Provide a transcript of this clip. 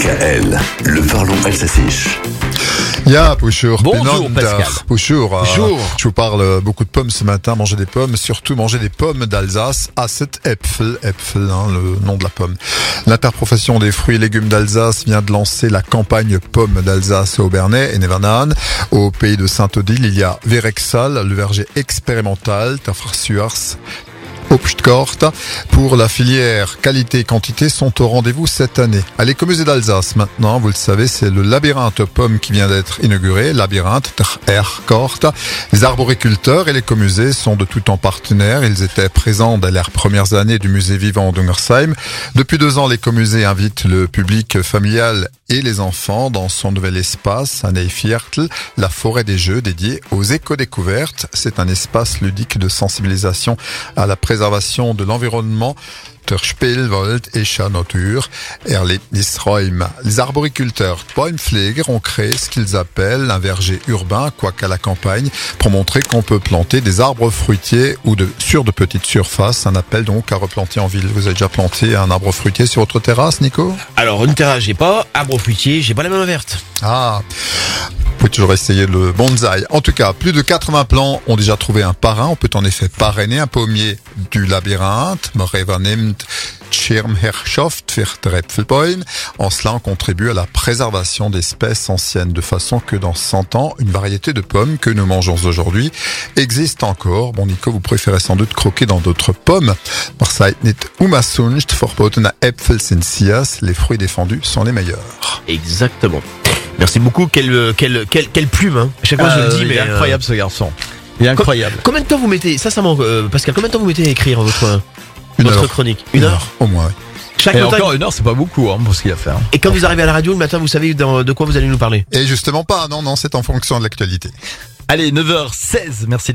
DKL, le parlons alsacien. Ja, bonjour. Bonjour Pascal. Bonjour. Bonjour. Je vous parle beaucoup de pommes ce matin. Manger des pommes, surtout manger des pommes d'Alsace. Äpfel, le nom de la pomme. L'interprofession des fruits et légumes d'Alsace vient de lancer la campagne pommes d'Alsace au Bernay et Nevernan. Au pays de Saint-Odile, il y a Verexal, le verger expérimental, Tafrasuars. Obstkort. Pour la filière qualité et quantité sont au rendez-vous cette année. À l'écomusée d'Alsace maintenant, vous le savez, c'est le labyrinthe pommes qui vient d'être inauguré, labyrinthe Erkort. Les arboriculteurs et l'écomusée sont de tout temps partenaires. Ils étaient présents dès leurs premières années du musée vivant d'Ungersheim. Depuis 2 ans, l'écomusée invite le public familial et les enfants dans son nouvel espace à Neiviertel, la forêt des jeux dédiée aux éco-découvertes. C'est un espace ludique de sensibilisation à la préservation de l'environnement. Der Spielwald et la Natur, Erlebnisräume. Les arboriculteurs Bäumpfleger ont créé ce qu'ils appellent un verger urbain, quoiqu'à la campagne, pour montrer qu'on peut planter des arbres fruitiers sur de petites surfaces. Un appel donc à replanter en ville. Vous avez déjà planté un arbre fruitier sur votre terrasse, Nico? Alors, une terrasse, j'ai pas. Arbre fruitier, j'ai pas la main verte. Ah, vous pouvez toujours essayer le bonsaï. En tout cas, plus de 80 plants ont déjà trouvé un parrain. On peut en effet parrainer un pommier du labyrinthe. Schirmherrschaft für die Äpfelbäume. En cela, on contribue à la préservation d'espèces anciennes, de façon que dans 100 ans, une variété de pommes que nous mangeons aujourd'hui existe encore. Bon, Nico, vous préférez sans doute croquer dans d'autres pommes. Les fruits défendus sont les meilleurs. Exactement. Merci beaucoup. Quelle plume, hein. À chaque fois, je le dis, mais il est incroyable ce garçon. Il est incroyable. Combien de temps vous mettez, Pascal, combien de temps vous mettez à écrire votre chronique? 1 heure? Au moins, oui. Chaque Et matin, encore 1 heure, c'est pas beaucoup pour ce qu'il a fait. Et quand vous arrivez à la radio le matin, vous savez de quoi vous allez nous parler? Et justement pas, non, c'est en fonction de l'actualité. Allez, 9h16, merci.